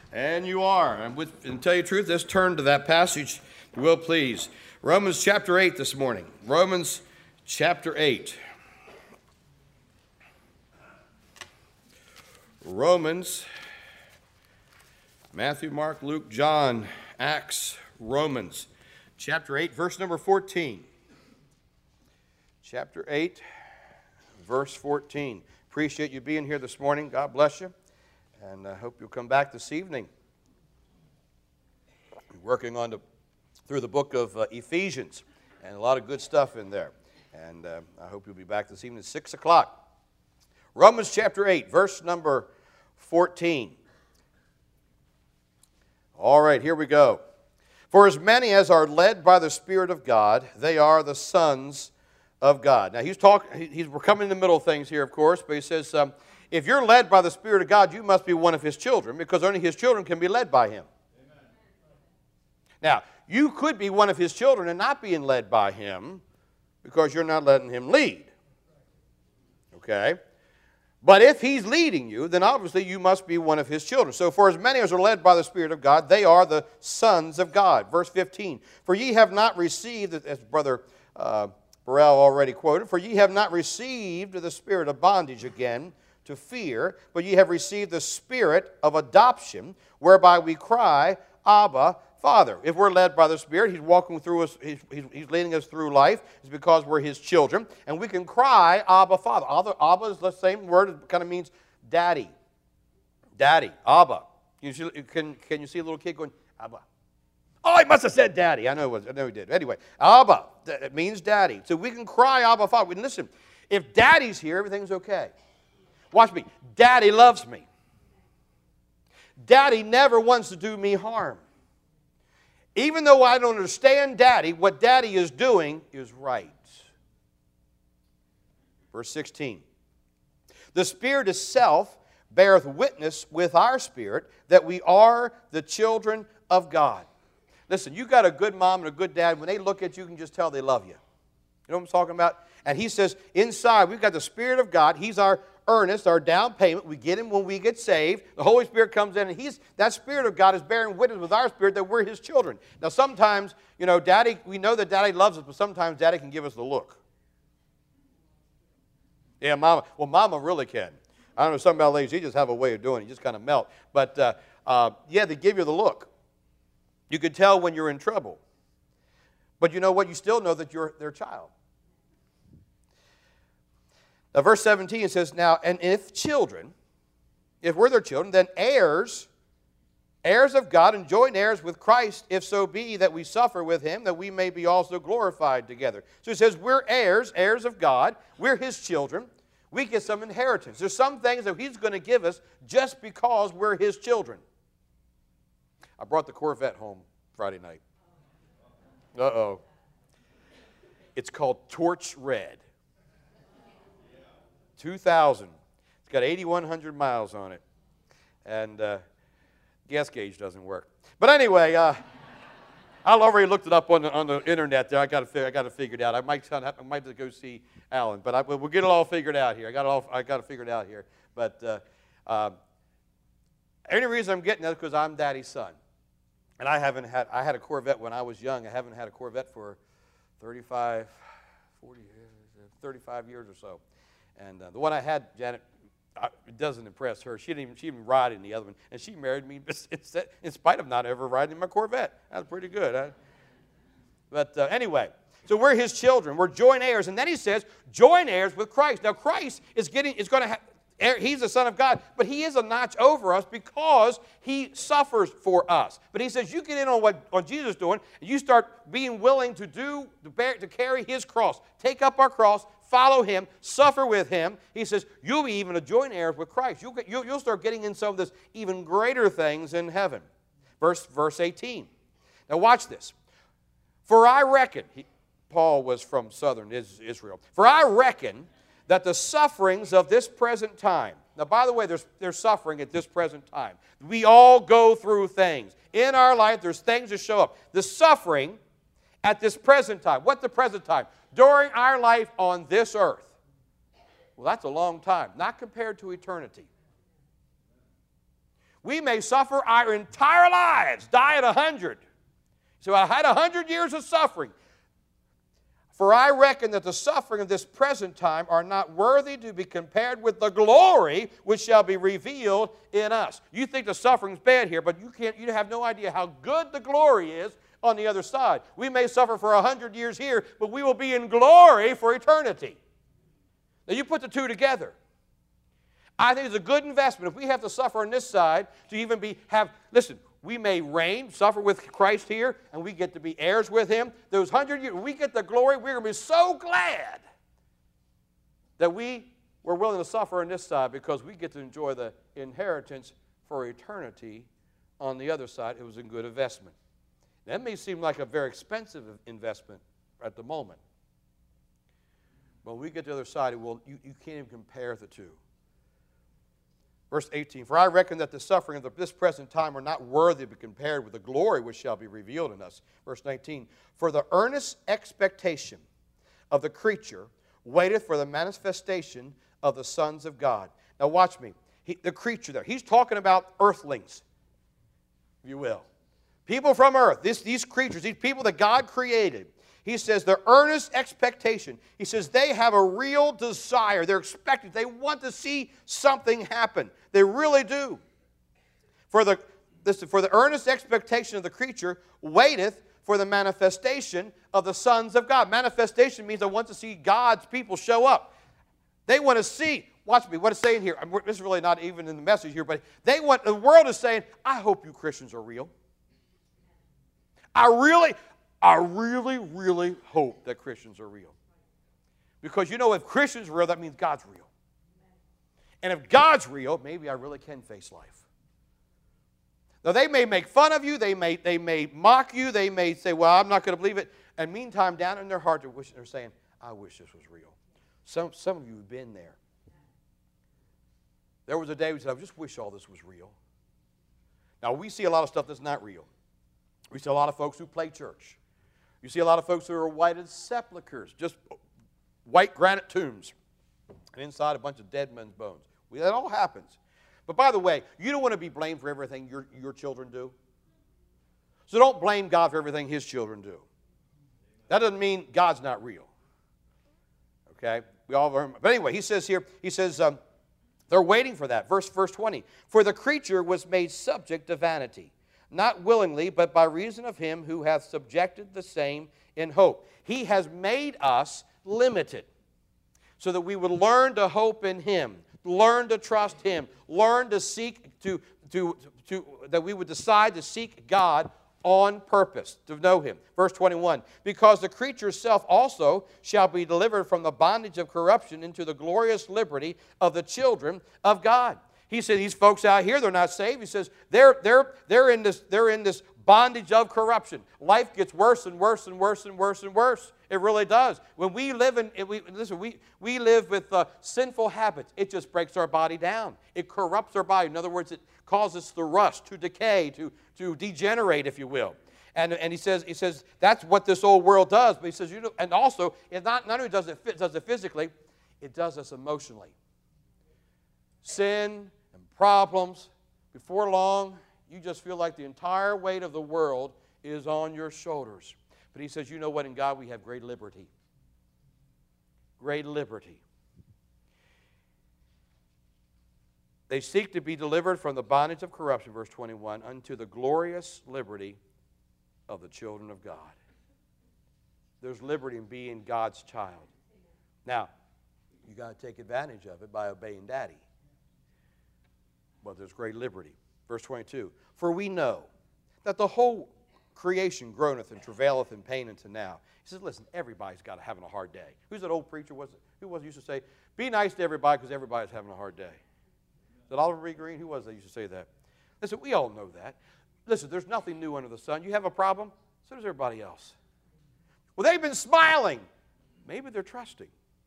And you are. And to tell you the truth, let's turn to that passage, if you will, please. Romans chapter 8 this morning. Romans chapter 8. Romans, Matthew, Mark, Luke, John, Acts, Romans. Chapter 8, verse number 14. Chapter 8, verse 14. Appreciate you being here this morning. God bless you. And I hope you'll come back this evening. We're working on through the book of Ephesians, and a lot of good stuff in there. And I hope you'll be back this evening at 6 o'clock. Romans chapter 8, verse number 14. All right, here we go. For as many as are led by the Spirit of God, they are the sons of God. Now, we're coming in the middle of things here, of course, but he says, if you're led by the Spirit of God, you must be one of His children, because only His children can be led by Him. Amen. Now, you could be one of His children and not being led by Him, because you're not letting Him lead. Okay? But if He's leading you, then obviously you must be one of His children. So, for as many as are led by the Spirit of God, they are the sons of God. Verse 15, for ye have not received, as Brother Burrell already quoted, for ye have not received the spirit of bondage again to fear, but ye have received the Spirit of adoption, whereby we cry, Abba, Father. If we're led by the Spirit, He's walking through us, He's leading us through life. It's because we're His children, and we can cry, Abba, Father. Abba is the same word. It kind of means daddy. Daddy, Abba. Can you see a little kid going, Abba? Oh, he must have said daddy. I know he did. Anyway, Abba, it means daddy. So we can cry, Abba, Father. Listen, if daddy's here, everything's okay. Watch me. Daddy loves me. Daddy never wants to do me harm. Even though I don't understand Daddy, what Daddy is doing is right. Verse 16. The Spirit itself beareth witness with our spirit that we are the children of God. Listen, you got a good mom and a good dad. When they look at you, you can just tell they love you. You know what I'm talking about? And he says, inside, we've got the Spirit of God. He's our earnest, our down payment. We get Him when we get saved. The Holy Spirit comes in, and that Spirit of God is bearing witness with our spirit that we're His children. Now, sometimes, Daddy, we know that Daddy loves us, but sometimes Daddy can give us the look. Yeah, Mama. Well, Mama really can. I don't know, some about ladies, they just have a way of doing it. You just kind of melt. But, yeah, they give you the look. You can tell when you're in trouble. But you know what? You still know that you're their child. Now, verse 17 says, now, and if we're their children, then heirs of God, and joint heirs with Christ, if so be that we suffer with Him, that we may be also glorified together. So he says, we're heirs of God. We're His children. We get some inheritance. There's some things that He's going to give us just because we're His children. I brought the Corvette home Friday night. Uh-oh. It's called Torch Red. 2000. It's got 8,100 miles on it. And gas gauge doesn't work. But anyway, I already looked it up on the internet there. I got to figure it out. I might go see Alan, but we'll get it all figured out here. I got to figure it out here. But the only reason I'm getting that is because I'm Daddy's son. And I had a Corvette when I was young. I haven't had a Corvette for 35 years or so. And the one I had, Janet, it doesn't impress her. She didn't even ride in the other one. And she married me in spite of not ever riding in my Corvette. That's pretty good. Huh? But anyway, so we're His children. We're joint heirs. And then he says, joint heirs with Christ. Now, Christ is going to have, He's the Son of God, but He is a notch over us because He suffers for us. But he says, you get in on what Jesus is doing, and you start being willing to carry His cross. Take up our cross, follow Him, suffer with Him. He says, you'll be even a joint heir with Christ. You'll start getting in some of this even greater things in heaven. Verse 18. Now watch this. For I reckon, Paul was from southern Israel, for I reckon that the sufferings of this present time, now by the way, there's suffering at this present time. We all go through things. In our life, there's things that show up. The suffering at this present time. What's the present time? During our life on this earth. Well, that's a long time, not compared to eternity. We may suffer our entire lives, die at 100. So I had 100 years of suffering. For I reckon that the suffering of this present time are not worthy to be compared with the glory which shall be revealed in us. You think the suffering's bad here, but you have no idea how good the glory is on the other side. We may suffer for 100 years here, but we will be in glory for eternity. Now you put the two together. I think it's a good investment if we have to suffer on this side to even listen, we may reign, suffer with Christ here, and we get to be heirs with Him. Those 100 years, we get the glory, we're going to be so glad that we were willing to suffer on this side because we get to enjoy the inheritance for eternity on the other side. It was a good investment. That may seem like a very expensive investment at the moment. But when we get to the other side, you can't even compare the two. Verse 18, for I reckon that the suffering of this present time are not worthy to be compared with the glory which shall be revealed in us. Verse 19, for the earnest expectation of the creature waiteth for the manifestation of the sons of God. Now watch me. The creature there, he's talking about earthlings, if you will. People from earth, these creatures, these people that God created. He says their earnest expectation. He says they have a real desire. They're expecting. They want to see something happen. They really do. For the earnest expectation of the creature waiteth for the manifestation of the sons of God. Manifestation means I want to see God's people show up. They want to see. Watch me. What it's saying here. This is really not even in the message here, but the world is saying, I hope you Christians are real. I really hope that Christians are real. Because if Christians are real, that means God's real. And if God's real, maybe I really can face life. Now, they may make fun of you. They may mock you. They may say, well, I'm not going to believe it. And meantime, down in their heart, they're saying, I wish this was real. Some of you have been there. There was a day we said, I just wish all this was real. Now, we see a lot of stuff that's not real. We see a lot of folks who play church. You see a lot of folks who are white as sepulchres, just white granite tombs, and inside a bunch of dead men's bones. That all happens. But by the way, you don't want to be blamed for everything your children do. So don't blame God for everything His children do. That doesn't mean God's not real. Okay? But anyway, he says here, they're waiting for that. Verse 20, for the creature was made subject to vanity, not willingly, but by reason of Him who hath subjected the same in hope. He has made us limited so that we would learn to hope in Him, learn to trust Him, learn to seek that we would decide to seek God on purpose, to know Him. Verse 21, because the creature's self also shall be delivered from the bondage of corruption into the glorious liberty of the children of God. He said these folks out here, they're not saved. He says they're in this bondage of corruption. Life gets worse and worse and worse and worse and worse. It really does. When we live we live with sinful habits. It just breaks our body down. It corrupts our body. In other words, it causes the rust, to decay, to degenerate, if you will. And he says that's what this old world does. But he says and also it not only does it physically, it does us emotionally. Sin and problems. Before long, you just feel like the entire weight of the world is on your shoulders. But he says, you know what? In God we have great liberty. Great liberty. They seek to be delivered from the bondage of corruption, verse 21, unto the glorious liberty of the children of God. There's liberty in being God's child. Now, you got to take advantage of it by obeying Daddy. But there's great liberty. Verse 22, for we know that the whole creation groaneth and travaileth in pain unto now. He says, listen, everybody's got having a hard day. Who's that old preacher? Who was it used to say, be nice to everybody because everybody's having a hard day? Is that Oliver B. Green? Who was that used to say that? Listen, we all know that. Listen, there's nothing new under the sun. You have a problem, so does everybody else. Well, they've been smiling. Maybe they're trusting.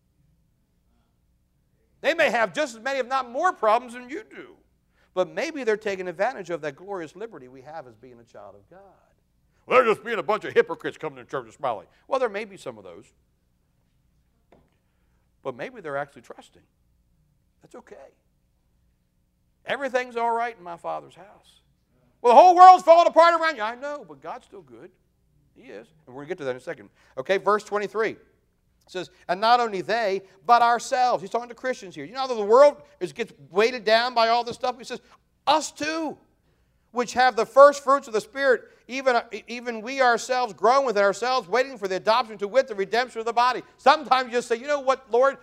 They may have just as many, if not more, problems than you do. But maybe they're taking advantage of that glorious liberty we have as being a child of God. Well, they're just being a bunch of hypocrites coming to church and smiling. Well, there may be some of those. But maybe they're actually trusting. That's okay. Everything's all right in my Father's house. Well, the whole world's falling apart around you. I know, but God's still good. He is. And we're going to get to that in a second. Okay, verse 23. It says, and not only they, but ourselves. He's talking to Christians here. You know how the world gets weighted down by all this stuff? He says, us too, which have the first fruits of the Spirit, even we ourselves groan within ourselves, waiting for the adoption to wit, the redemption of the body. Sometimes you just say, you know what, Lord,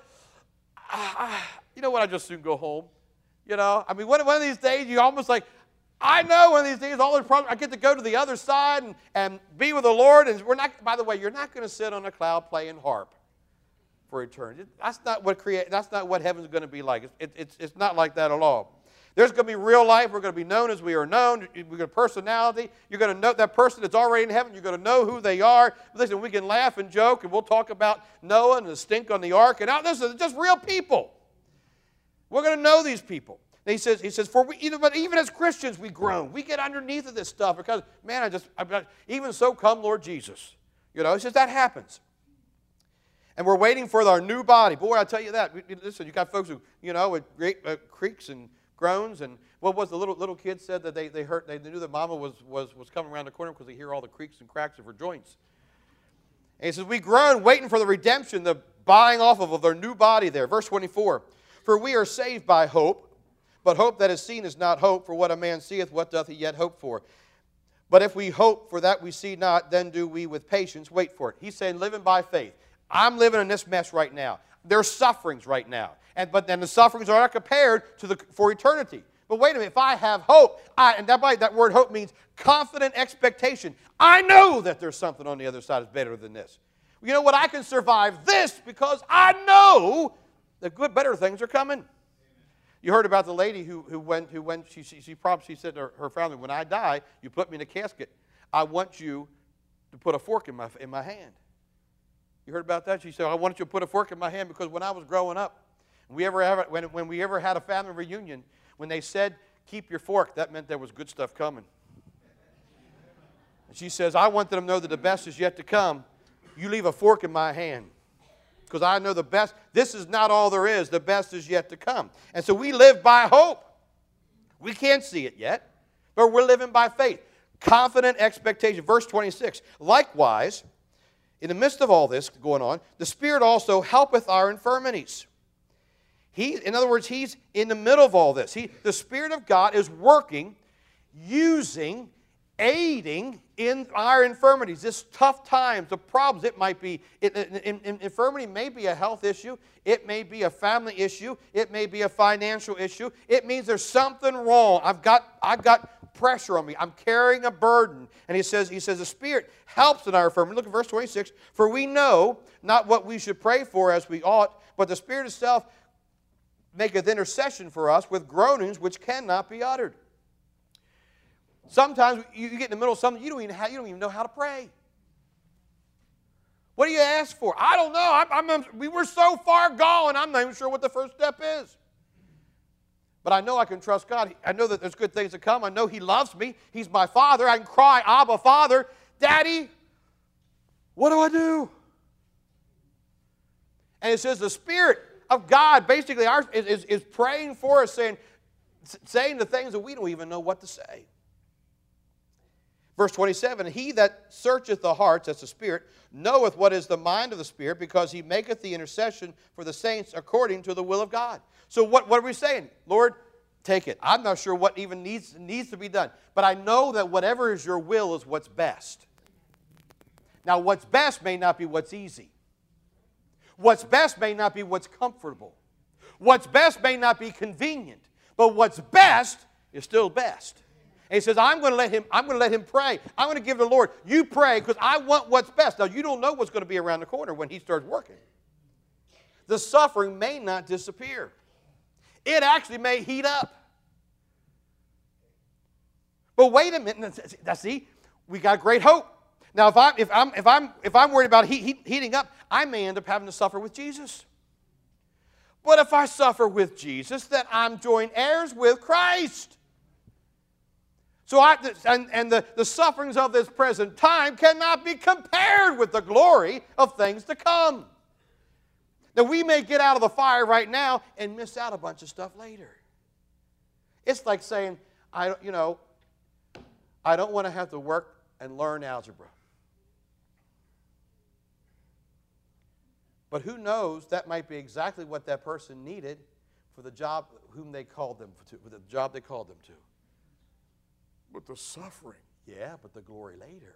you know what, I just soon go home. You know, I mean, one of these days, you almost like, I know one of these days, all those problems, I get to go to the other side and be with the Lord. And we're not, by the way, you're not going to sit on a cloud playing harp for eternity. That's not what heaven's going to be like. It's not like that at all. There's going to be real life. We're going to be known as we are known. We're going to have personality. You're going to know that person that's already in heaven. You're going to know who they are. Listen, we can laugh and joke, and we'll talk about Noah and the stink on the ark. And now, this is just real people. We're going to know these people. And he says, but even as Christians, we groan. We get underneath of this stuff because, man, even so come Lord Jesus. You know, he says that happens. And we're waiting for our new body. Boy, I tell you that. Listen, you got folks who, you know, with great creaks and groans. And what was the little kid said that they knew that mama was coming around the corner because they hear all the creaks and cracks of her joints. And he says, we groan waiting for the redemption, the buying off of their new body there. Verse 24. For we are saved by hope. But hope that is seen is not hope, for what a man seeth, what doth he yet hope for? But if we hope for that we see not, then do we with patience wait for it. He's saying living by faith. I'm living in this mess right now. There's sufferings right now. But then the sufferings are not compared for eternity. But wait a minute, if I have hope, and that word hope means confident expectation. I know that there's something on the other side that's better than this. You know what? I can survive this because I know that better things are coming. You heard about the lady who she said to her family, when I die, you put me in a casket. I want you to put a fork in my hand. You heard about that? She said, I want you to put a fork in my hand because when I was growing up, when we ever had a family reunion, when they said, keep your fork, that meant there was good stuff coming. And she says, I want them to know that the best is yet to come. You leave a fork in my hand. Because I know the best, this is not all there is. The best is yet to come. And so we live by hope. We can't see it yet, but we're living by faith. Confident expectation. Verse 26. Likewise, in the midst of all this going on, the Spirit also helpeth our infirmities. In other words, He's in the middle of all this. The Spirit of God is working, using, aiding in our infirmities, this tough times, the problems. It might be, infirmity may be a health issue. It may be a family issue. It may be a financial issue. It means there's something wrong. I've got pressure on me. I'm carrying a burden. And he says the Spirit helps in our infirmity. Look at verse 26. For we know not what we should pray for as we ought, but the Spirit itself maketh intercession for us with groanings which cannot be uttered. Sometimes you get in the middle of something, you don't even know how to pray. What do you ask for? I don't know. We were so far gone, I'm not even sure what the first step is. But I know I can trust God. I know that there's good things to come. I know He loves me. He's my Father. I can cry, Abba, Father, Daddy, what do I do? And it says the Spirit of God basically is praying for us, saying the things that we don't even know what to say. Verse 27, He that searcheth the hearts, that's the Spirit, knoweth what is the mind of the Spirit, because He maketh the intercession for the saints according to the will of God. So what are we saying? Lord, take it. I'm not sure what even needs to be done. But I know that whatever is your will is what's best. Now, what's best may not be what's easy. What's best may not be what's comfortable. What's best may not be convenient. But what's best is still best. And he says, I'm going to let him pray. I'm going to give the Lord, you pray because I want what's best. Now, you don't know what's going to be around the corner when He starts working. The suffering may not disappear. It actually may heat up. But wait a minute. See, we got great hope. Now, if I'm worried about heating up, I may end up having to suffer with Jesus. But if I suffer with Jesus, then I'm joint heirs with Christ. So the sufferings of this present time cannot be compared with the glory of things to come. Now, we may get out of the fire right now and miss out a bunch of stuff later. It's like saying, I don't want to have to work and learn algebra. But who knows, that might be exactly what that person needed for the job whom they called them to, for the job they called them to. But the suffering. Yeah, but the glory later.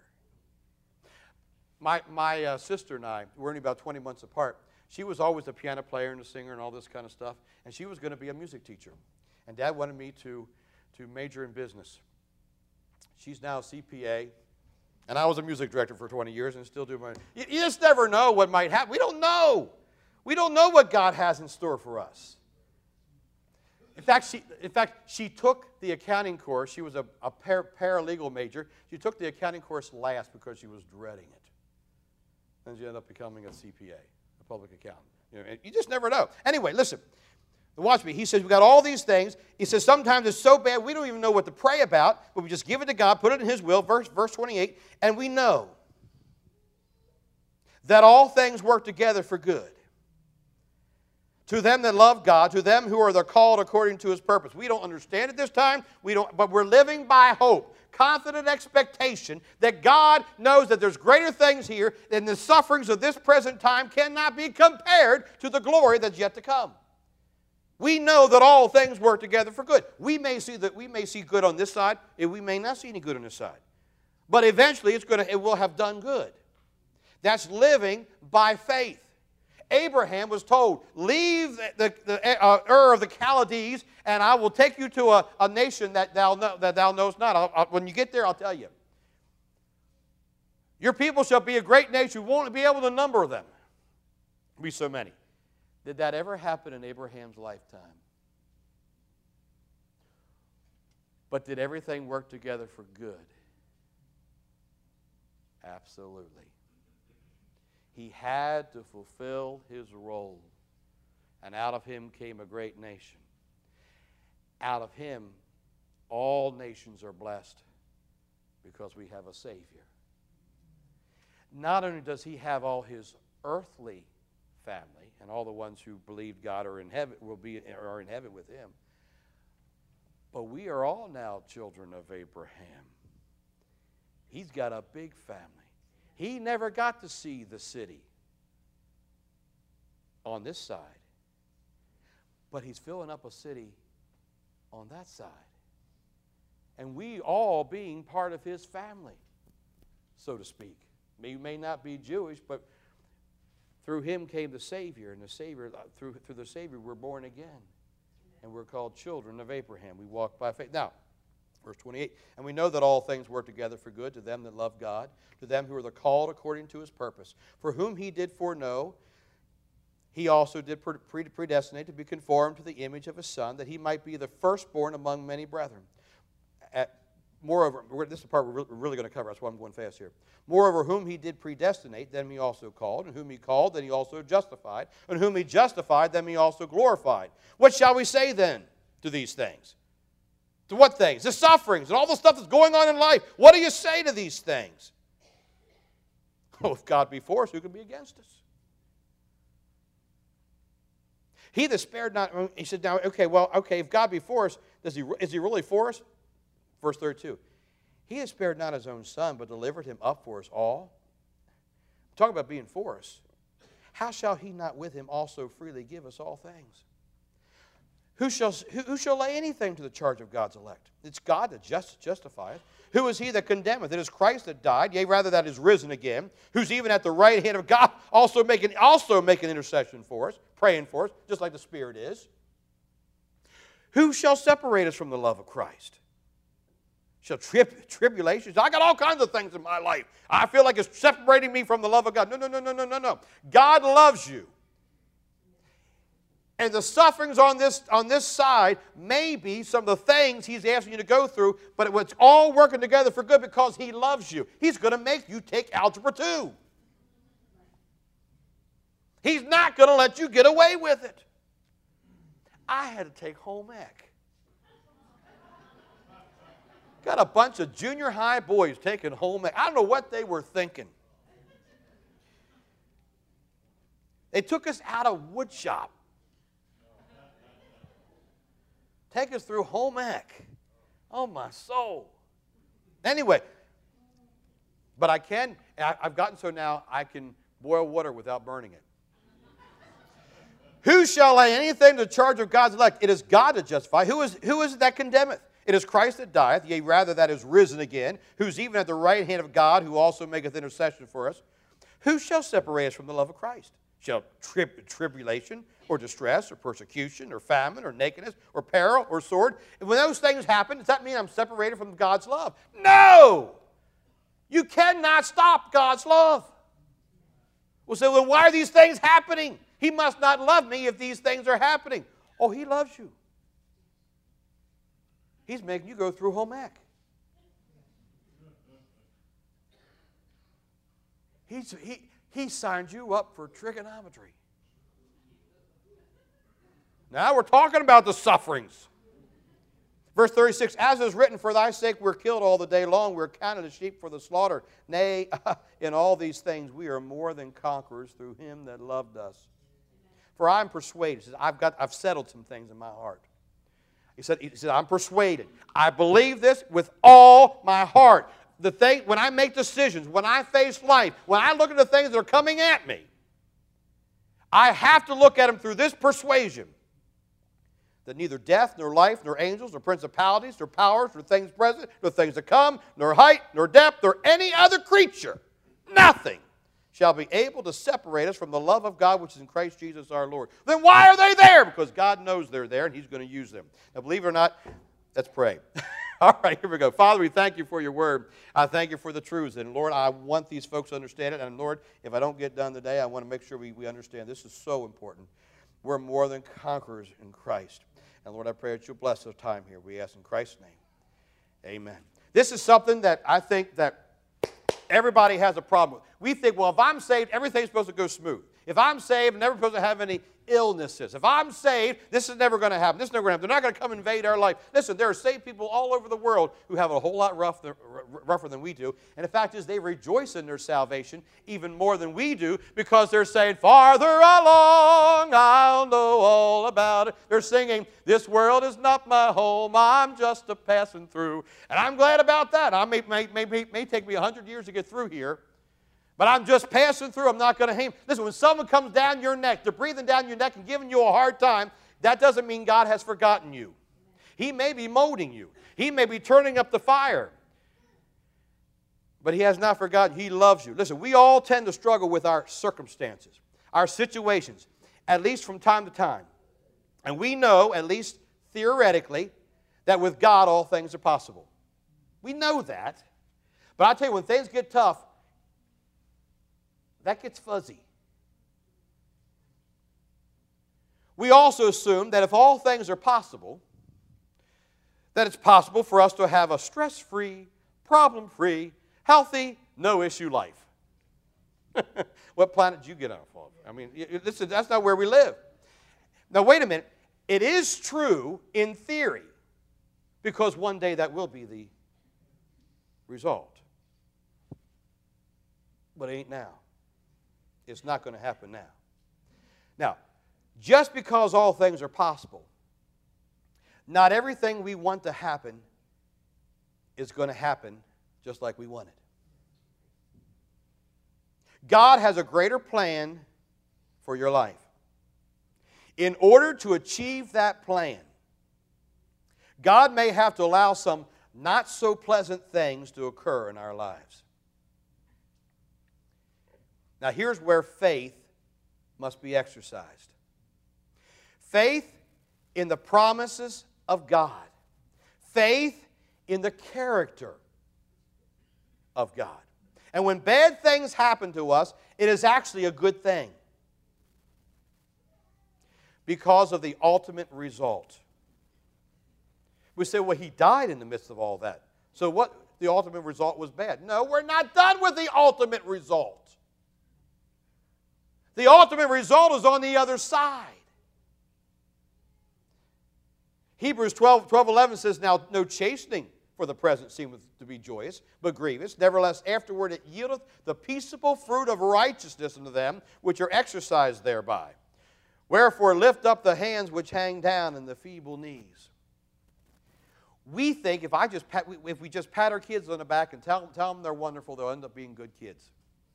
My sister and I, we're only about 20 months apart. She was always a piano player and a singer and all this kind of stuff, and she was going to be a music teacher. And Dad wanted me to major in business. She's now a CPA, and I was a music director for 20 years and still do my... You just never know what might happen. We don't know. We don't know what God has in store for us. In fact, she took the accounting course. She was a paralegal major. She took the accounting course last because she was dreading it. Then she ended up becoming a CPA, a public accountant. You just never know. Anyway, listen. Watch me. He says, we've got all these things. He says, sometimes it's so bad we don't even know what to pray about, but we just give it to God, put it in His will, verse 28, and we know that all things work together for good. To them that love God, to them who are the called according to His purpose. We don't understand it this time, but we're living by hope, confident expectation that God knows that there's greater things here, and the sufferings of this present time cannot be compared to the glory that's yet to come. We know that all things work together for good. We may see good on this side, and we may not see any good on this side. But eventually it will have done good. That's living by faith. Abraham was told, leave the Ur of the Chaldees, and I will take you to a nation that thou knowest not. When you get there, I'll tell you. Your people shall be a great nation. You won't be able to number them. There'll be so many. Did that ever happen in Abraham's lifetime? But did everything work together for good? Absolutely. He had to fulfill his role. And out of him came a great nation. Out of him, all nations are blessed because we have a Savior. Not only does he have all his earthly family, and all the ones who believe God are in heaven are in heaven with him, but we are all now children of Abraham. He's got a big family. He never got to see the city on this side, but he's filling up a city on that side. And we all being part of his family, so to speak. You may not be Jewish, but through him came the Savior, and the Savior, through the Savior we're born again. And we're called children of Abraham. We walk by faith. Now, verse 28, and we know that all things work together for good to them that love God, to them who are the called according to his purpose. For whom he did foreknow, he also did predestinate to be conformed to the image of his Son, that he might be the firstborn among many brethren. Moreover, this is the part we're really going to cover. That's why I'm going fast here. Moreover, whom he did predestinate, them he also called. And whom he called, then he also justified. And whom he justified, them he also glorified. What shall we say then to these things? To what things? The sufferings and all the stuff that's going on in life. What do you say to these things? Oh, if God be for us, who can be against us? He that spared not, he said, now, okay, if God be for us, is he really for us? Verse 32, he has spared not his own Son, but delivered him up for us all. Talk about being for us. How shall he not with him also freely give us all things? Who shall lay anything to the charge of God's elect? It's God that justifieth. Who is he that condemneth? It is Christ that died, yea, rather that is risen again, who's even at the right hand of God, also making intercession for us, praying for us, just like the Spirit is. Who shall separate us from the love of Christ? Shall tribulations? I got all kinds of things in my life. I feel like it's separating me from the love of God. No. God loves you. And the sufferings on this side may be some of the things he's asking you to go through, but it's all working together for good because he loves you. He's going to make you take Algebra 2. He's not going to let you get away with it. I had to take home ec. Got a bunch of junior high boys taking home ec. I don't know what they were thinking. They took us out of wood shop. Take us through home ec. Oh, my soul. Anyway, but I've gotten so now I can boil water without burning it. Who shall lay anything to the charge of God's elect? It is God that justifies. Who is it that condemneth? It is Christ that dieth, yea, rather that is risen again, who's even at the right hand of God, who also maketh intercession for us. Who shall separate us from the love of Christ? Shall tribulation, or distress, or persecution, or famine, or nakedness, or peril, or sword? And when those things happen, does that mean I'm separated from God's love? No! You cannot stop God's love. We'll say, well, why are these things happening? He must not love me if these things are happening. Oh, He loves you. He's making you go through home ec. He signed you up for trigonometry. Now we're talking about the sufferings. Verse 36, as is written, for thy sake we're killed all the day long, we're counted as sheep for the slaughter. Nay, in all these things we are more than conquerors through Him that loved us. For I am persuaded. He says, I've settled some things in my heart. He said, I'm persuaded. I believe this with all my heart. When I make decisions, when I face life, when I look at the things that are coming at me, I have to look at them through this persuasion that neither death, nor life, nor angels, nor principalities, nor powers, nor things present, nor things to come, nor height, nor depth, nor any other creature, nothing shall be able to separate us from the love of God which is in Christ Jesus our Lord. Then why are they there? Because God knows they're there and He's going to use them. Now, believe it or not, let's pray. All right, here we go. Father, we thank You for Your word. I thank You for the truths. And Lord, I want these folks to understand it. And Lord, if I don't get done today, I want to make sure we understand. This is so important. We're more than conquerors in Christ. And Lord, I pray that You'll bless this time here. We ask in Christ's name. Amen. This is something that I think that everybody has a problem with. We think, well, if I'm saved, everything's supposed to go smooth. If I'm saved, I'm never supposed to have any illnesses. If I'm saved, this is never going to happen. This is never going to happen. They're not going to come invade our life. Listen, there are saved people all over the world who have a whole lot rougher than we do. And the fact is, they rejoice in their salvation even more than we do because they're saying, farther along, I'll know all about it. They're singing, this world is not my home, I'm just a passing through. And I'm glad about that. I may take me 100 years to get through here. But I'm just passing through. I'm not going to hang. Listen, when someone comes down your neck, they're breathing down your neck and giving you a hard time, that doesn't mean God has forgotten you. He may be molding you. He may be turning up the fire. But He has not forgotten. He loves you. Listen, we all tend to struggle with our circumstances, our situations, at least from time to time. And we know, at least theoretically, that with God all things are possible. We know that. But I'll tell you, when things get tough, that gets fuzzy. We also assume that if all things are possible, that it's possible for us to have a stress-free, problem-free, healthy, no-issue life. What planet did you get off of? I mean, listen, that's not where we live. Now, wait a minute. It is true in theory, because one day that will be the result. But it ain't now. It's not going to happen now. Now, just because all things are possible, not everything we want to happen is going to happen just like we want it. God has a greater plan for your life. In order to achieve that plan, God may have to allow some not so pleasant things to occur in our lives. Now, here's where faith must be exercised. Faith in the promises of God. Faith in the character of God. And when bad things happen to us, it is actually a good thing because of the ultimate result. We say, well, He died in the midst of all that. So what? The ultimate result was bad. No, we're not done with the ultimate result. The ultimate result is on the other side. Hebrews 12:11 says, now no chastening for the present seemeth to be joyous, but grievous. Nevertheless, afterward it yieldeth the peaceable fruit of righteousness unto them which are exercised thereby. Wherefore lift up the hands which hang down and the feeble knees. We think if we just pat our kids on the back and tell them they're wonderful, they'll end up being good kids.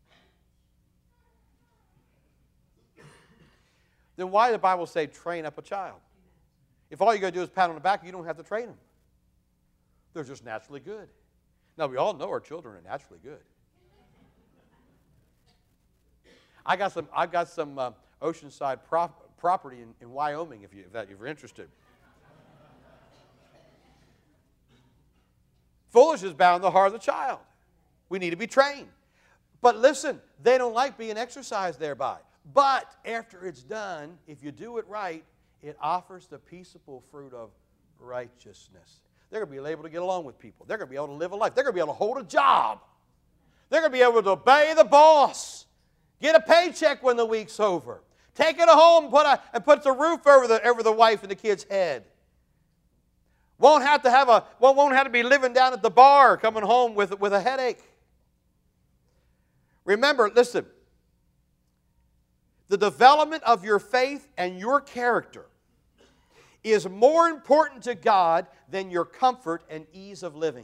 Then why did the Bible say train up a child? If all you got to do is pat on the back, you don't have to train them. They're just naturally good. Now, we all know our children are naturally good. I got some oceanside property in Wyoming if you're interested. Foolish is bound in the heart of the child. We need to be trained. But listen, they don't like being exercised thereby. But after it's done, if you do it right, it offers the peaceable fruit of righteousness. They're going to be able to get along with people. They're going to be able to live a life. They're going to be able to hold a job. They're going to be able to obey the boss. Get a paycheck when the week's over. Take it home and put the roof over the wife and the kid's head. Won't have to be living down at the bar, coming home with a headache. Remember, listen, the development of your faith and your character is more important to God than your comfort and ease of living.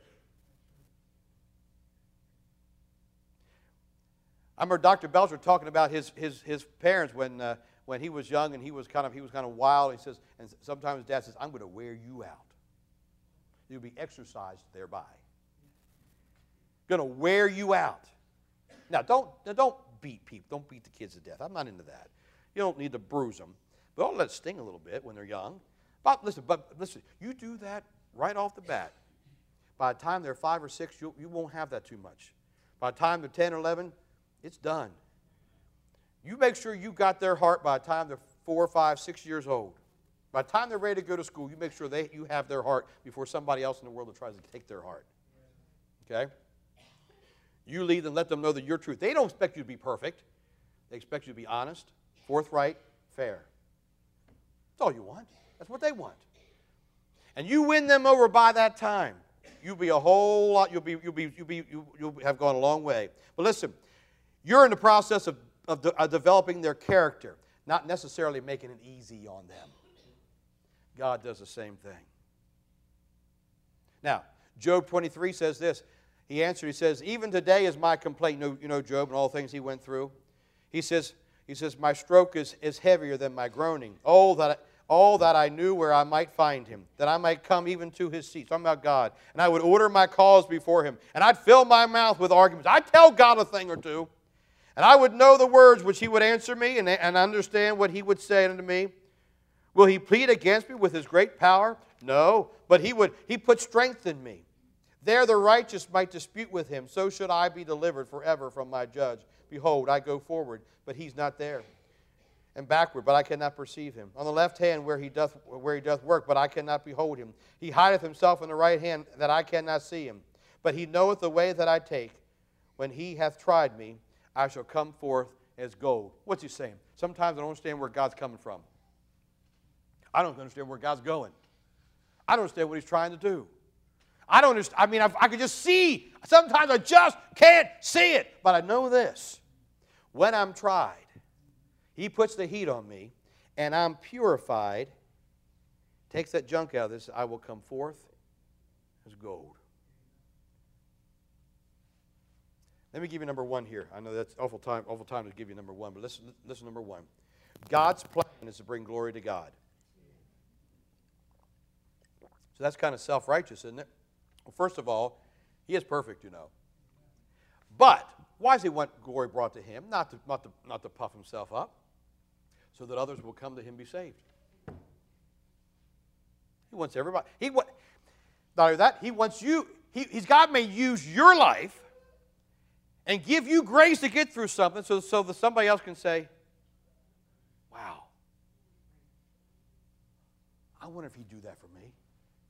I remember Dr. Belcher talking about his parents when he was young and he was kind of wild. He says, and sometimes his dad says, "I'm going to wear you out. You'll be exercised thereby. Going to wear you out." Now, don't beat people. Don't beat the kids to death. I'm not into that. You don't need to bruise them, but don't let it sting a little bit when they're young. But listen, you do that right off the bat. By the time they're 5 or 6, you won't have that too much. By the time they're 10 or 11, it's done. You make sure you got their heart by the time they're 4, 5, 6 years old. By the time they're ready to go to school, you make sure you have their heart before somebody else in the world tries to take their heart. Okay? You lead them, let them know that you're truth. They don't expect you to be perfect. They expect you to be honest, forthright, fair. That's all you want. That's what they want. And you win them over by that time. You'll be a whole lot. You'll have gone a long way. But listen, you're in the process of developing their character, not necessarily making it easy on them. God does the same thing. Now, Job 23 says this. He answered, he says, "Even today is my complaint." You know Job and all the things he went through. He says, "My stroke is heavier than my groaning. Oh, that I knew where I might find him, that I might come even to his seat." Talking about God. "And I would order my cause before him, and I'd fill my mouth with arguments." I'd tell God a thing or two. "And I would know the words which he would answer me, and understand what he would say unto me. Will he plead against me with his great power? No, but he put strength in me. There the righteous might dispute with him. So should I be delivered forever from my judge. Behold, I go forward, but he's not there. And backward, but I cannot perceive him. On the left hand where he doth work, but I cannot behold him. He hideth himself in the right hand, that I cannot see him. But he knoweth the way that I take. When he hath tried me, I shall come forth as gold." What's he saying? Sometimes I don't understand where God's coming from. I don't understand where God's going. I don't understand what he's trying to do. I don't understand. I mean, I could just see. Sometimes I just can't see it. But I know this. When I'm tried, he puts the heat on me, and I'm purified, takes that junk out of this, I will come forth as gold. Let me give you number one here. I know that's awful time to give you number one, but listen to number one. God's plan is to bring glory to God. So that's kind of self-righteous, isn't it? Well, first of all, he is perfect, you know. But why does he want glory brought to him? Not to puff himself up, so that others will come to him and be saved. He wants everybody. Not only that, he wants you. God may use your life and give you grace to get through something, so that somebody else can say, "Wow, I wonder if he'd do that for me.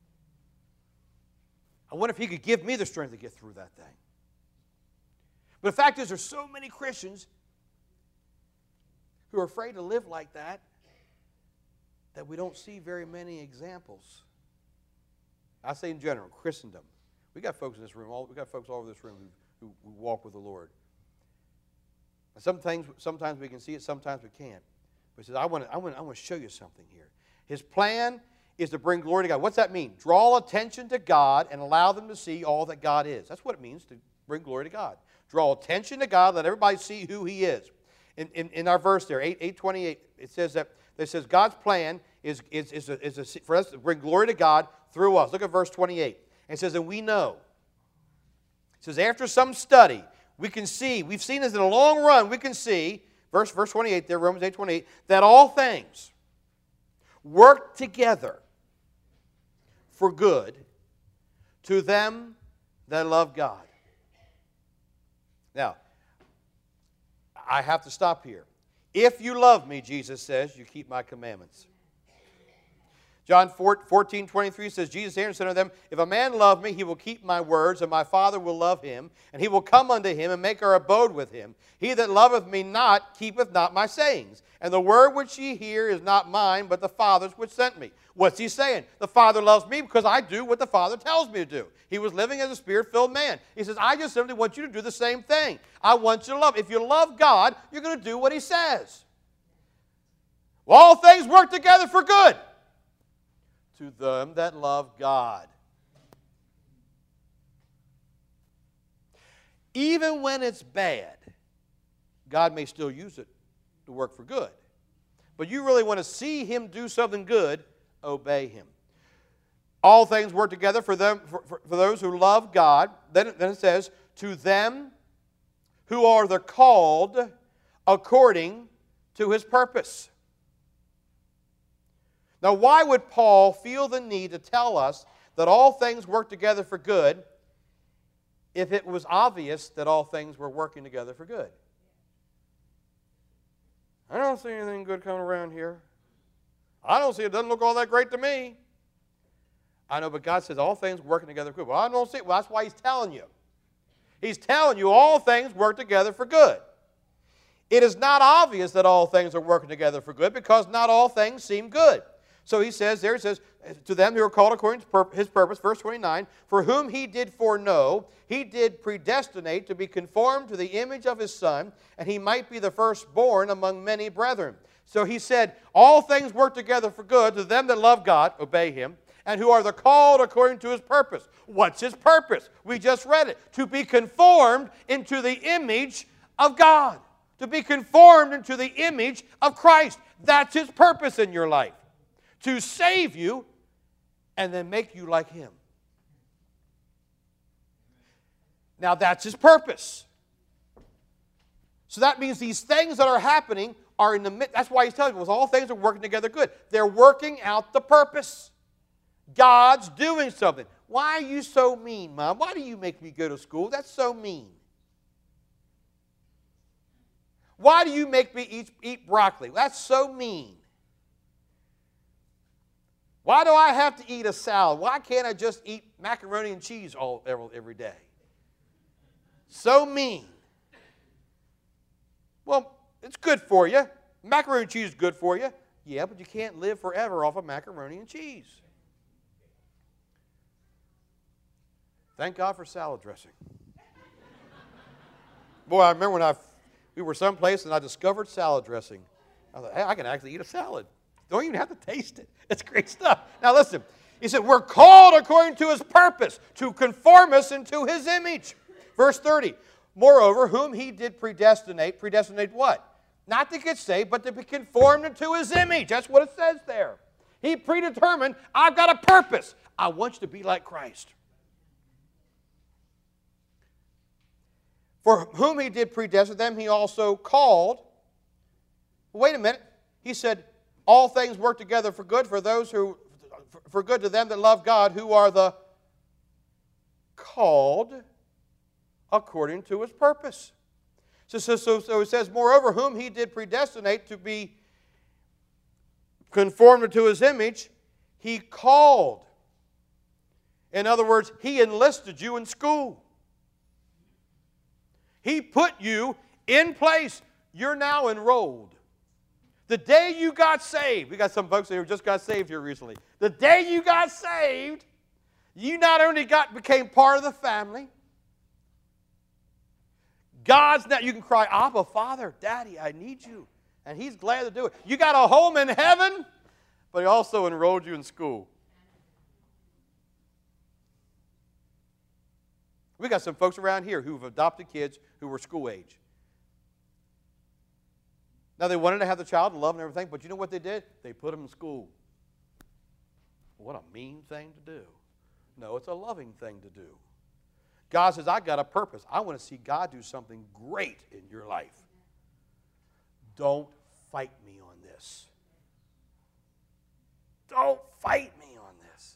I wonder if he could give me the strength to get through that thing." But the fact is, there's so many Christians who are afraid to live like that we don't see very many examples. I say in general, Christendom. We got folks in this room. We got folks all over this room who walk with the Lord. Sometimes we can see it, sometimes we can't. But he says, I want to show you something here. His plan is to bring glory to God. What's that mean? Draw attention to God and allow them to see all that God is. That's what it means to bring glory to God. Draw attention to God, let everybody see who He is. In our verse there, 8:28, it says that God's plan is for us to bring glory to God through us. Look at verse 28. It says, and we know. It says, after some study, we can see, we've seen this in a long run, we can see, verse 28 there, Romans 8:28, that all things work together for good to them that love God. Now, I have to stop here. If you love me, Jesus says, you keep my commandments. John 14:23 says, Jesus answered and said unto them, if a man love me, he will keep my words, and my Father will love him, and he will come unto him and make our abode with him. He that loveth me not keepeth not my sayings. And the word which ye hear is not mine, but the Father's which sent me. What's he saying? The Father loves me because I do what the Father tells me to do. He was living as a Spirit-filled man. He says, I just simply want you to do the same thing. I want you to love. If you love God, you're going to do what He says. Well, all things work together for good to them that love God. Even when it's bad, God may still use it to work for good. But you really want to see Him do something good, obey Him. All things work together for them, for those who love God. Then it says, to them who are the called according to His purpose. Now, why would Paul feel the need to tell us that all things work together for good if it was obvious that all things were working together for good? I don't see anything good coming around here. I don't see it. Doesn't look all that great to me. I know, but God says all things working together for good. Well, I don't see it. Well, that's why He's telling you. He's telling you all things work together for good. It is not obvious that all things are working together for good because not all things seem good. So he says there, it says, to them who are called according to His purpose, verse 29, for whom He did foreknow, He did predestinate to be conformed to the image of His Son, and He might be the firstborn among many brethren. So he said, all things work together for good to them that love God, obey Him, and who are the called according to His purpose. What's His purpose? We just read it. To be conformed into the image of God. To be conformed into the image of Christ. That's His purpose in your life. To save you and then make you like Him. Now that's His purpose. So that means these things that are happening are in the midst. That's why He's telling us all things are working together good. They're working out the purpose. God's doing something. Why are you so mean, Mom? Why do you make me go to school? That's so mean. Why do you make me eat broccoli? That's so mean. Why do I have to eat a salad? Why can't I just eat macaroni and cheese every day? So mean. Well, it's good for you. Macaroni and cheese is good for you. Yeah, but you can't live forever off of macaroni and cheese. Thank God for salad dressing. Boy, I remember when we were someplace and I discovered salad dressing. I thought, hey, I can actually eat a salad. Don't even have to taste it. It's great stuff. Now listen, he said, we're called according to His purpose to conform us into His image. Verse 30, moreover, whom He did predestinate what? Not to get saved, but to be conformed into His image. That's what it says there. He predetermined, I've got a purpose. I want you to be like Christ. For whom He did predestinate, them He also called. Wait a minute. He said, all things work together for good for those who, for good to them that love God, who are the called according to His purpose. So it says, moreover, whom He did predestinate to be conformed to His image, He called. In other words, He enlisted you in school. He put you in place. You're now enrolled. The day you got saved, we got some folks who just got saved here recently. The day you got saved, you not only became part of the family, God's now, you can cry, Abba, Father, Daddy, I need you. And He's glad to do it. You got a home in heaven. but he also enrolled you in school. We got some folks around here who've adopted kids who were school age. Now, they wanted to have the child and love and everything, but you know what they did? They put them in school. What a mean thing to do. No, it's a loving thing to do. God says, I got a purpose. I want to see God do something great in your life. Don't fight me on this. Don't fight me on this.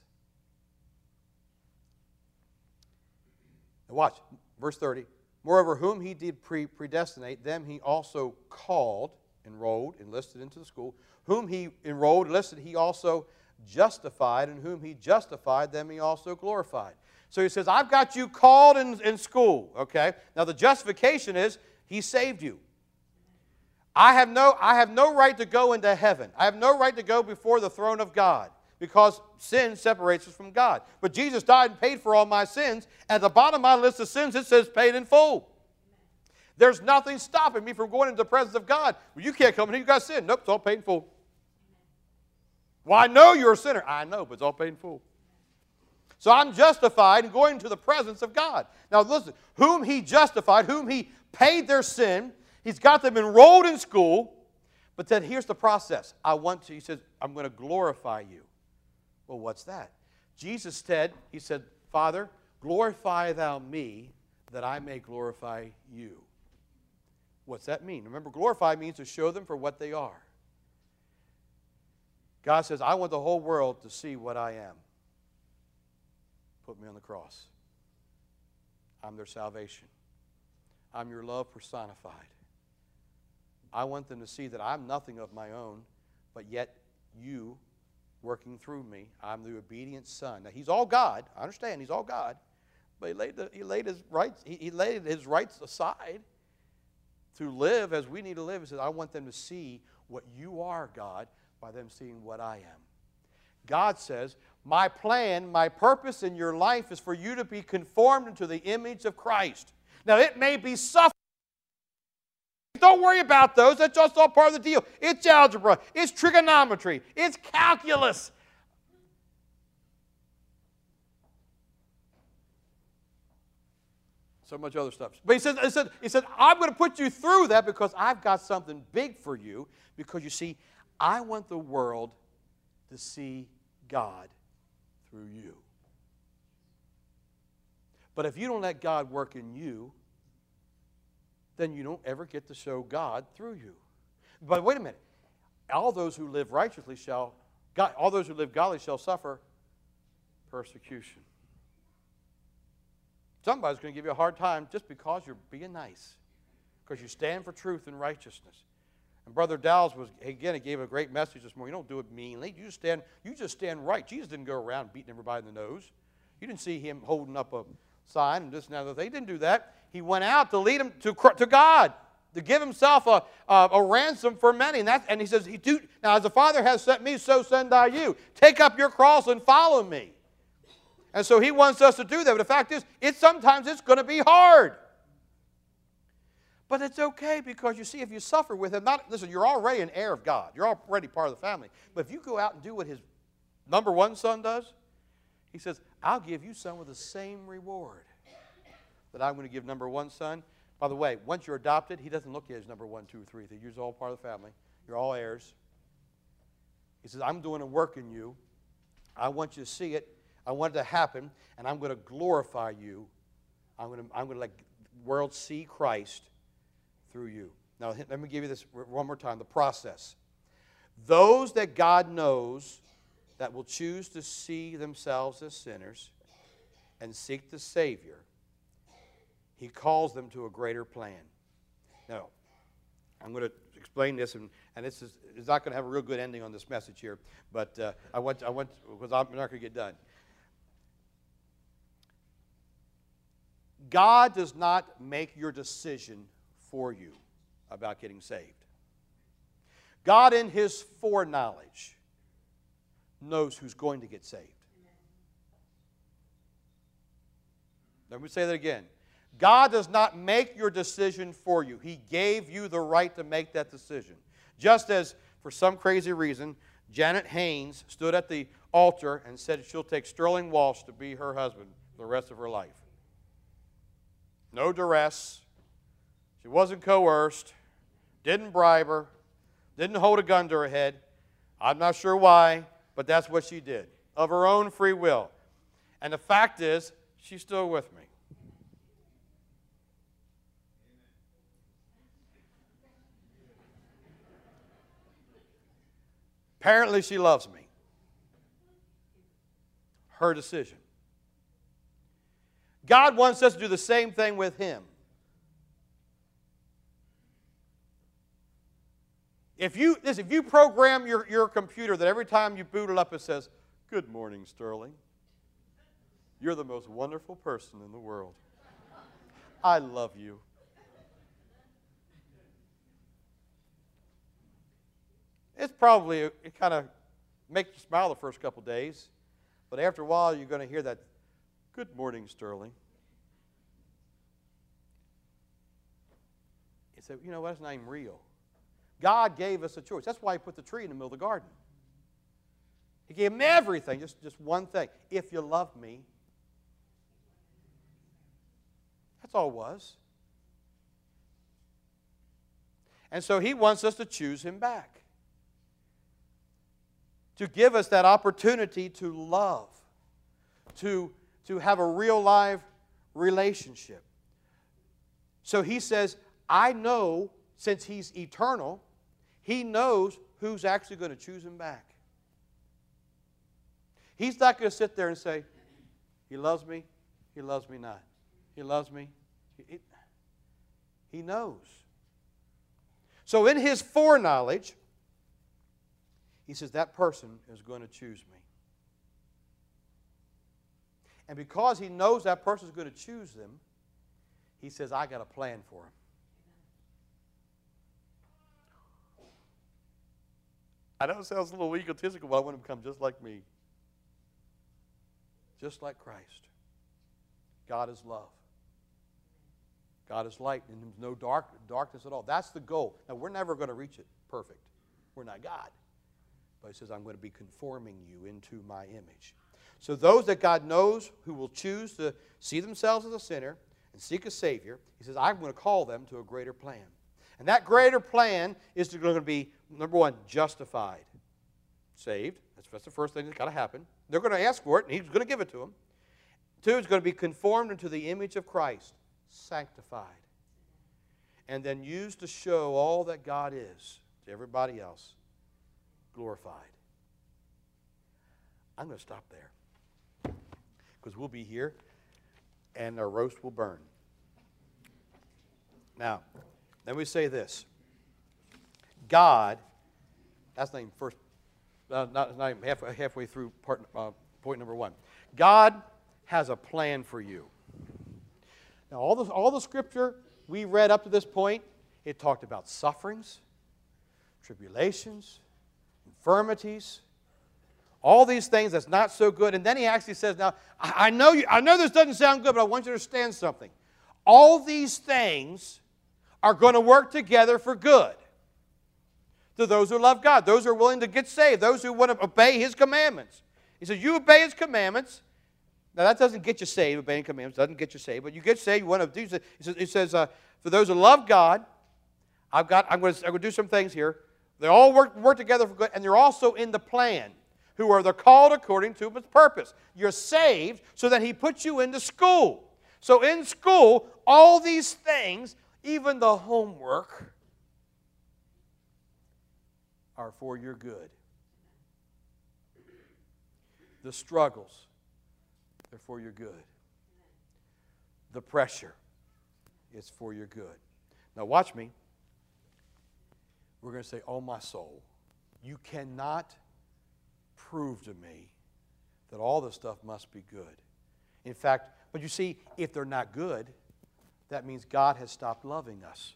Now watch, verse 30. Moreover, whom he did predestinate, them he also called, enrolled, enlisted into the school. Whom he enrolled, enlisted, he also justified, and whom he justified, them he also glorified. So he says, I've got you called in school, okay? Now the justification is he saved you. I have no right to go into heaven. I have no right to go before the throne of God because sin separates us from God. But Jesus died and paid for all my sins. At the bottom of my list of sins, it says paid in full. There's nothing stopping me from going into the presence of God. Well, you can't come in here, you got sin. Nope, it's all paid in full. Well, I know you're a sinner. I know, but it's all paid in full. So I'm justified in going into the presence of God. Now listen, whom he justified, whom he paid their sin, he's got them enrolled in school, but then here's the process. He says, I'm going to glorify you. Well, what's that? Jesus said, he said, Father, glorify thou me that I may glorify you. What's that mean? Remember, glorify means to show them for what they are. God says, I want the whole world to see what I am. Put me on the cross. I'm their salvation. I'm your love personified. I want them to see that I'm nothing of my own, but yet you working through me. I'm the obedient son. Now, he's all God. I understand he's all God. But he laid his rights aside to live as we need to live. He says, I want them to see what you are, God, by them seeing what I am. God says, my plan, my purpose in your life is for you to be conformed into the image of Christ. Now, it may be suffering. Don't worry about those. That's just all part of the deal. It's algebra. It's trigonometry. It's calculus. So much other stuff. But he said, I'm going to put you through that because I've got something big for you. Because you see, I want the world to see God through you. But if you don't let God work in you, then you don't ever get to show God through you. But wait a minute. All those who live righteously all those who live godly shall suffer persecution. Somebody's going to give you a hard time just because you're being nice. Because you stand for truth and righteousness. And Brother Dowles he gave a great message this morning. You don't do it meanly. You just stand right. Jesus didn't go around beating everybody in the nose. You didn't see him holding up a sign and this and that. He didn't do that. He went out to lead them to God, to give himself a ransom for many. And he says, now as the Father has sent me, so send I you. Take up your cross and follow me. And so he wants us to do that. But the fact is, sometimes it's going to be hard. But it's okay because you see, if you suffer with him, listen, you're already an heir of God. You're already part of the family. But if you go out and do what his number one son does, he says, I'll give you some of the same reward that I'm going to give number one son. By the way, once you're adopted, he doesn't look at you as number 1, 2, 3. You're all part of the family. You're all heirs. He says, I'm doing a work in you. I want you to see it. I want it to happen, and I'm going to glorify you. I'm going to let the world see Christ through you. Now, let me give you this one more time, the process. Those that God knows that will choose to see themselves as sinners and seek the Savior, he calls them to a greater plan. Now, I'm going to explain this, and it's not going to have a real good ending on this message here, but I want because I'm not going to get done. God does not make your decision for you about getting saved. God, in his foreknowledge, knows who's going to get saved. Let me say that again. God does not make your decision for you. He gave you the right to make that decision. Just as, for some crazy reason, Janet Haynes stood at the altar and said she'll take Sterling Walsh to be her husband for the rest of her life. No duress. She wasn't coerced. Didn't bribe her. Didn't hold a gun to her head. I'm not sure why, but that's what she did, of her own free will. And the fact is, she's still with me. Apparently, she loves me. Her decision. God wants us to do the same thing with Him. If you program your computer that every time you boot it up it says, "Good morning, Sterling. You're the most wonderful person in the world. I love you." It's probably, it kind of makes you smile the first couple days, but after a while you're going to hear that, "Good morning, Sterling." You say, you know what, that's not even real. God gave us a choice. That's why He put the tree in the middle of the garden. He gave him everything, just one thing. If you love me. That's all it was. And so He wants us to choose Him back. To give us that opportunity to love. To have a real live relationship. So He says, I know, since He's eternal, He knows who's actually going to choose Him back. He's not going to sit there and say, He loves me, He loves me not. He loves me. He knows. So in His foreknowledge, He says that person is going to choose me. And because He knows that person is going to choose them, He says, I got a plan for him. I know it sounds a little egotistical, but I want him to become just like me. Just like Christ. God is love. God is light, and there's no darkness at all. That's the goal. Now, we're never going to reach it perfect. We're not God. But He says, I'm going to be conforming you into my image. So those that God knows who will choose to see themselves as a sinner and seek a Savior, He says, I'm going to call them to a greater plan. And that greater plan is going to be, number one, justified. Saved. That's the first thing that's got to happen. They're going to ask for it, and He's going to give it to them. Two, it's going to be conformed into the image of Christ. Sanctified. And then used to show all that God is to everybody else. Glorified. I'm going to stop there. Because we'll be here, and our roast will burn. Now, then we say this. God, that's not even first, not even halfway through point number one. God has a plan for you. Now, all the scripture we read up to this point, it talked about sufferings, tribulations, infirmities, all these things that's not so good. And then He actually says, now, I know this doesn't sound good, but I want you to understand something. All these things are going to work together for good to those who love God, those who are willing to get saved, those who want to obey His commandments. He says, you obey His commandments. Now, that doesn't get you saved. Obeying commandments doesn't get you saved, but you get saved. You want to do. He says, for those who love God, I'm going to do some things here. They all work together for good, and they're also in the plan. Who are the called according to His purpose. You're saved so that He puts you into school. So in school, all these things, even the homework, are for your good. The struggles, they're for your good. The pressure is for your good. Now watch me. We're going to say, oh my soul, you cannot prove to me that all this stuff must be good. In fact, but you see, if they're not good, that means God has stopped loving us.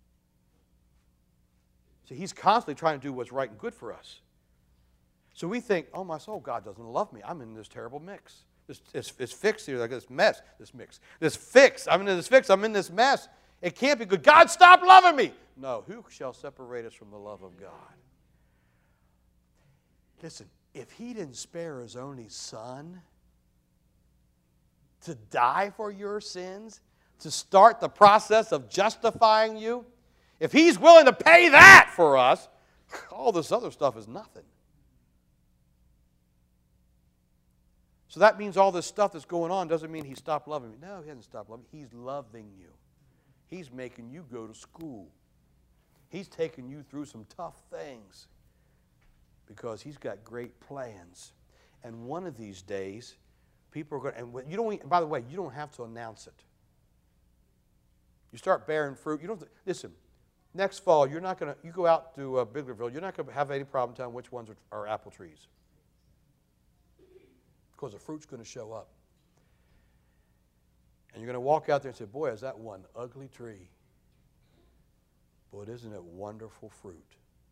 See, He's constantly trying to do what's right and good for us. So we think, oh my soul, God doesn't love me. I'm in this terrible mix. This fix here, like this mess, this fix. I'm in this mess. It can't be good. God, stop loving me. No, who shall separate us from the love of God? Listen, if he didn't spare his only son to die for your sins, to start the process of justifying you, if he's willing to pay that for us, all this other stuff is nothing. So that means all this stuff that's going on doesn't mean he stopped loving me. No, he hasn't stopped loving you. He's loving you. He's making you go to school. He's taking you through some tough things because he's got great plans. And one of these days, people are going to, and you don't, by the way, you don't have to announce it. You start bearing fruit. You don't have to, listen, next fall, you're not going to, you go out to Biglerville, you're not going to have any problem telling which ones are apple trees. Because the fruit's going to show up. And you're going to walk out there and say, boy, is that one ugly tree. But isn't it wonderful fruit?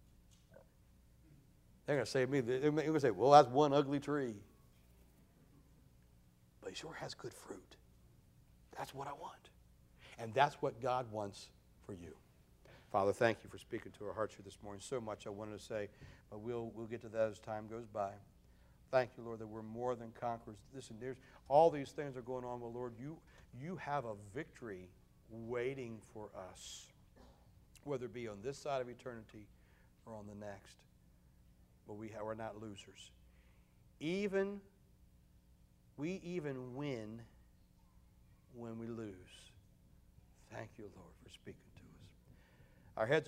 They're going to say to me, they're going to say, well, that's one ugly tree. But he sure has good fruit. That's what I want. And that's what God wants for you. Father, thank you for speaking to our hearts here this morning. So much I wanted to say, but we'll get to that as time goes by. Thank you, Lord, that we're more than conquerors. Listen, there's all these things are going on, but Lord, you have a victory waiting for us, whether it be on this side of eternity or on the next. But we're not losers. We even win when we lose. Thank you, Lord, for speaking to us. Our heads